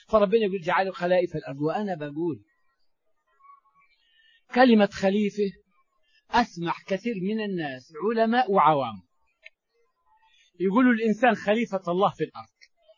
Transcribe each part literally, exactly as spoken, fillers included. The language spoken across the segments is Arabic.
فربنا يقول جعلوا خلائف الأرض. وأنا بقول كلمة خليفة أسمع كثير من الناس علماء وعوام يقولوا الإنسان خليفة الله في الأرض.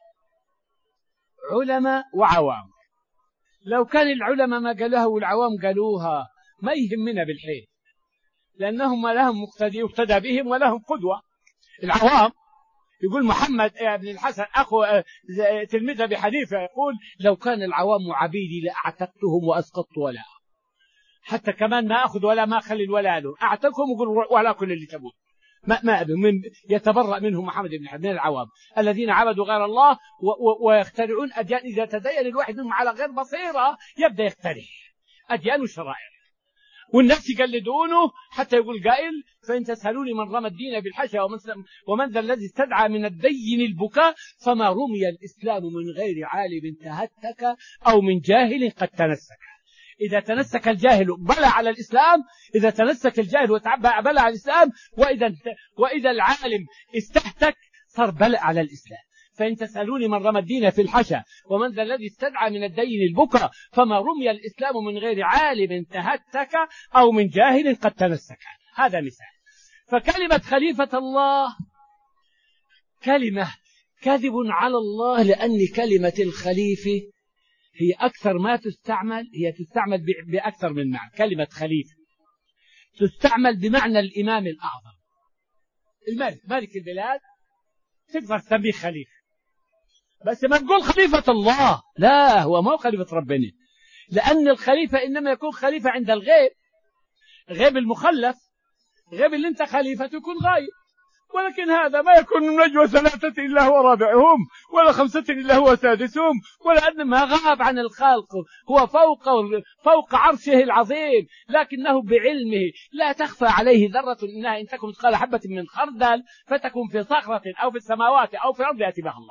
علماء وعوام، لو كان العلماء ما قالوها والعوام قالوها ما يهمنا بالحيل، لأنهم لهم مقتدي يقتدى بهم ولهم قدوة. العوام يقول محمد بن الحسن أخو تلميذ أبي حنيفة يقول لو كان العوام عبيدي لأعتقتهم وأسقطت ولا، حتى كمان ما أخذ ولا ما أخلي الولا له، أعتقهم وقل ولا كل اللي تبون. ما ما من يتبرأ منهم محمد بن حنيفة من العوام الذين عبدوا غير الله ويخترعون أديان. إذا تدين الواحد منهم على غير بصيرة يبدأ يخترع أديان وشرائع والناس يقلدونه، حتى يقول قائل فإن تسألوني من رمى الدين بالحشا ومن, ومن ذا الذي استدعى من الدين البكاء فما رمي الإسلام من غير عالم تهتك أو من جاهل قد تنسك. إذا تنسك الجاهل بلى على الإسلام، إذا تنسك الجاهل وتعبى بلى على الإسلام، وإذا, وإذا العالم استهتك صار بلى على الإسلام. فإن تسألوني من رمى الدين في الحشا ومن ذا الذي استدعى من الدين البكاء فما رمي الإسلام من غير عالم تهتك أو من جاهل قد تنسك. هذا مثال. فكلمة خليفة الله كلمة كذب على الله، لأن كلمة الخليفة هي أكثر ما تستعمل، هي تستعمل بأكثر من معنى. كلمة خليفة تستعمل بمعنى الإمام الأعظم، الملك، ملك البلاد تقدر تسميه خليفة، بس ما نقول خليفة الله، لا، هو ما هو خليفة ربنا، لأن الخليفة إنما يكون خليفة عند الغيب، غيب المخلف، غيب اللي انت خليفة يكون غايب. ولكن هذا ما يكون من نجوى ثلاثة إلا هو رابعهم ولا خمسة إلا هو سادسهم، ولا أن ما غاب عن الخلق، هو فوق فوق عرشه العظيم، لكنه بعلمه لا تخفى عليه ذرة إنها إن تكن مثقال حبة من خردل فتكون في صخرة أو في السماوات أو في الأرض يأتي بها الله.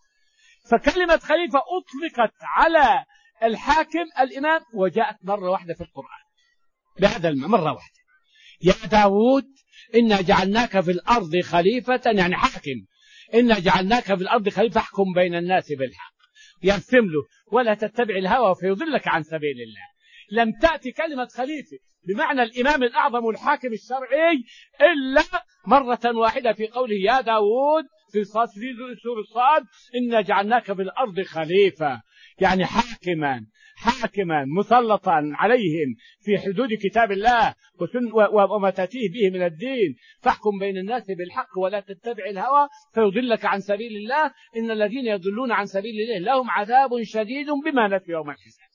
فكلمة خليفة أطلقت على الحاكم الإمام، وجاءت مرة واحدة في القرآن بهذا المعنى، مرة واحدة: يا داود إنا جعلناك في الأرض خليفة، يعني حاكم، إنا جعلناك في الأرض خليفة احكم بين الناس بالحق. يرسم له ولا تتبع الهوى فيضلك عن سبيل الله. لم تأتي كلمة خليفة بمعنى الإمام الأعظم والحاكم الشرعي إلا مرة واحدة في قوله يا داود في سورة الصاد إنا جعلناك في الأرض خليفة، يعني حاكما حاكما مسلطا عليهم في حدود كتاب الله وما تأتيه به من الدين، فاحكم بين الناس بالحق ولا تتبع الهوى فيضلك عن سبيل الله، إن الذين يضلون عن سبيل الله لهم عذاب شديد بما نسوا يوم الحساب.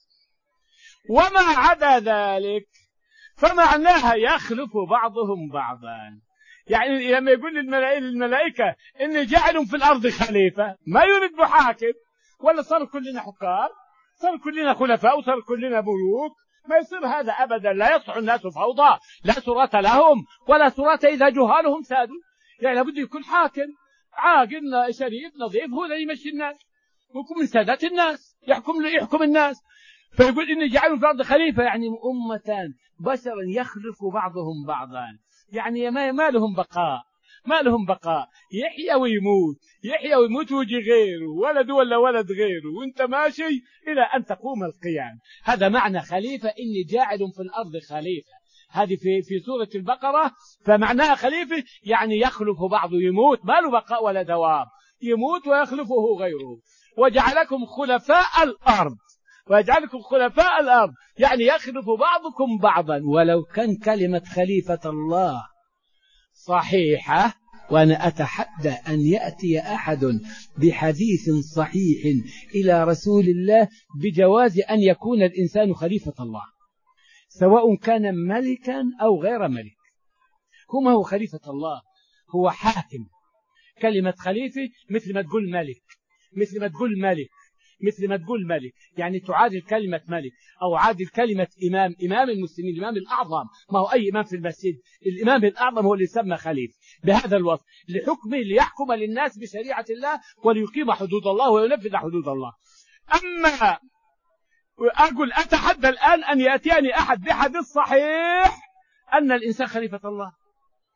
وما عدا ذلك فمعناها يخلف بعضهم بعضا. يعني لما يقول للملائكة إن جعل في الأرض خليفة ما يريد بحاكم، ولا صار كلنا حكام، صار كلنا خلفاء، وصار كلنا ملوك، ما يصير هذا أبدا. لا يصح الناس فوضى، لا سرات لهم ولا سرات إذا جهالهم سادوا. يعني لابد يكون حاكم عاقل شريف نظيف هو اللي يمشي الناس، ويكون من سادات الناس، يحكم يحكم الناس. فيقول إن جعلوا في الأرض خليفة، يعني أمة بشرا يخلف بعضهم بعضا، يعني ما, ما لهم بقاء، ما لهم بقاء، يحيى ويموت، يحيى ويموت ويجي غيره، ولد ولا ولد غيره، وانت ماشي إلى أن تقوم القيام. هذا معنى خليفة، إني جاعل في الأرض خليفة، هذه في في سورة البقرة. فمعناها خليفة يعني يخلف بعضه، يموت ما له بقاء ولا دوام، يموت ويخلفه غيره. وجعلكم خلفاء الأرض، ويجعلكم خلفاء الأرض يعني يخلف بعضكم بعضا. ولو كان كلمة خليفة الله صحيحة، وأنا أتحدى أن يأتي أحد بحديث صحيح إلى رسول الله بجواز أن يكون الإنسان خليفة الله، سواء كان ملكا أو غير ملك. كما هو خليفة الله هو حاكم. كلمة خليفة مثل ما تقول ملك، مثل ما تقول ملك مثل ما تقول ملك يعني تعادل كلمة ملك، أو عادل كلمة إمام، إمام المسلمين، الإمام الأعظم. ما هو أي إمام في المسجد، الإمام الأعظم هو اللي يسمى خليفة بهذا الوصف، لحكمه ليحكم للناس بشريعة الله وليقيم حدود الله وينفذ حدود الله. أما أقول أتحدى الآن أن يأتيني أحد بحديث صحيح أن الإنسان خليفة الله،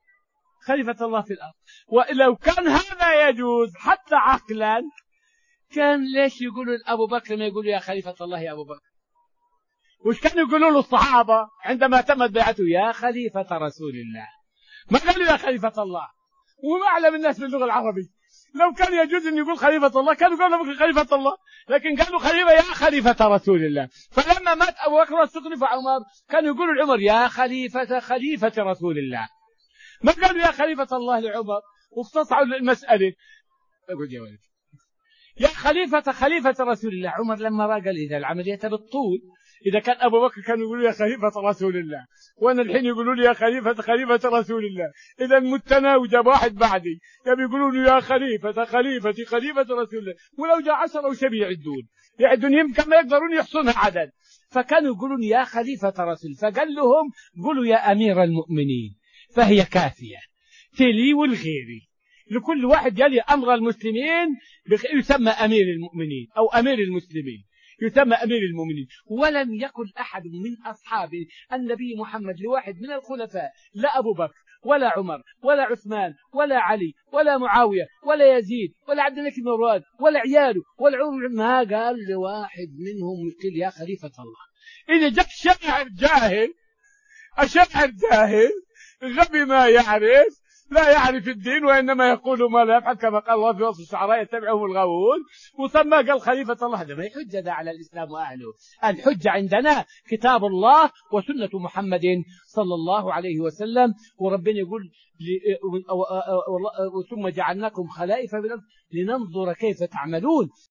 خليفة الله في الأرض. ولو كان هذا يجوز حتى عقلا، كان ليش يقولوا لأبو بكر ما يقولوا يا خليفة الله يا أبو بكر؟ وش كانوا يقولوا له الصحابة عندما تمت بيعته؟ يا خليفة رسول الله. ما قالوا يا خليفة الله. وأعلم الناس باللغة العربية، لو كان يجوز أن يقول خليفة الله كانوا قالوا خليفة الله، لكن قالوا خليفة يا خليفة رسول الله. فلما مات أبو بكر واستخلف عمر كانوا يقولوا لعمر يا خليفة خليفة رسول الله، ما قالوا يا خليفة الله لعمر. واستصعوا المسألة، أقول يا ولد يا خليفة خليفة رسول الله. عمر لما رأى قال إذا العملية بالطول، إذا كان أبو بكر كانوا يقولوا يا خليفة رسول الله، وأنا الحين يقولوا لي يا خليفة خليفة رسول الله، إذا متنا وجاب واحد بعدي يبي يقولوا لي يا خليفة خليفتي خليفة رسول الله، ولو جاء عشرة وش يعدون يعدون يمكن ما يقدرون يحصونها عدد. فكانوا يقولون يا خليفة رسول. فقال لهم قولوا يا أمير المؤمنين، فهي كافية تلي والغيري، لكل واحد يلي أمر المسلمين يسمى أمير المؤمنين أو أمير المسلمين، يسمى أمير المؤمنين. ولم يقل أحد من أصحاب النبي محمد لواحد من الخلفاء، لا أبو بكر ولا عمر ولا عثمان ولا علي ولا معاوية ولا يزيد ولا عبد الملك بن مروان ولا عياله ولا عمر، ما قال لواحد منهم قل يا خليفة الله. إذا جاء شاعر جاهل، الشاعر جاهل غبي ما يعرف، لا يعرف الدين وإنما يقول ما لا يفعل، كما قال الله في وصف الشعراء يتبعهم الغاوون، وسمى قال خليفة الله. هذا ما حجة ده على الإسلام وأهله. الحجة عندنا كتاب الله وسنة محمد صلى الله عليه وسلم. وربنا يقول ثم جعلناكم خلائف لننظر كيف تعملون.